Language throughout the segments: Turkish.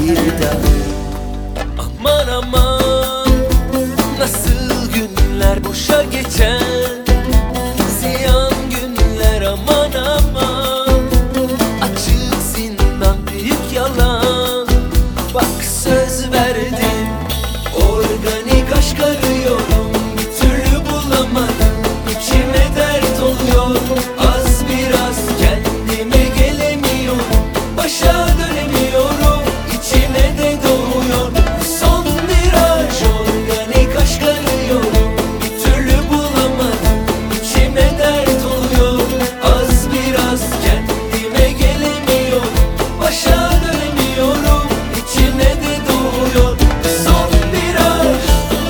bir daha. Aman aman, nasıl günler boşa geçen, ziyan günler aman aman. Açık zindan büyük yalan. Bak söz verdim, organik aşk arıyorum, bir türlü bulamadım. İçime dert oluyor, az biraz kendime gelemiyorum. Başa dönemiyorum, içime de doğuyor son viraj. Organik aşk arıyorum, bir türlü bulamadım. İçime dert oluyor, az biraz kendime gelemiyorum. Başa dönemiyorum, içime de doğuyor son viraj.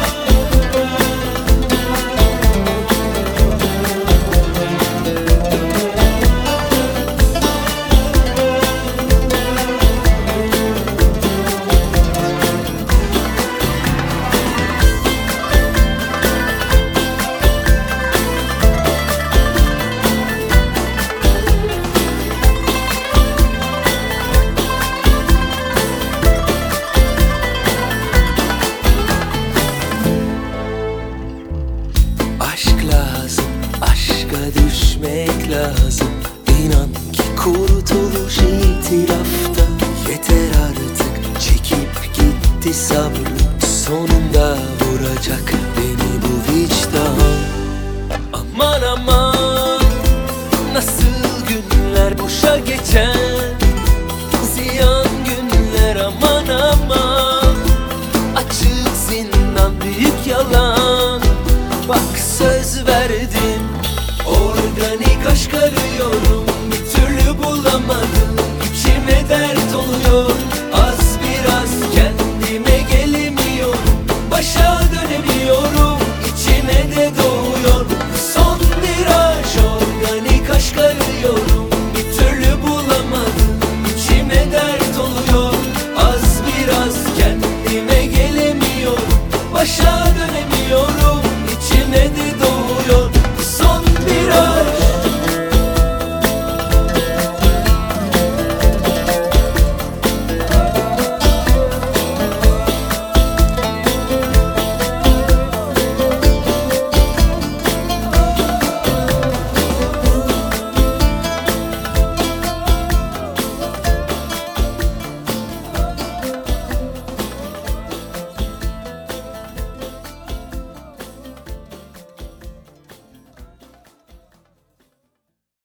Aşk lazım, aşka düşmek lazım. İnan ki kurtuluş itirafta. Yeter artık, çekip gitti sabrım. Sonunda vuracak beni bu vicdan. Aman aman, nasıl günler boşa geçen, ziyan günler aman aman. Açık zindan büyük yalan. Bak söz verdim, organik aşk arıyorum, bir türlü bulamadım. İçime dert oluyor,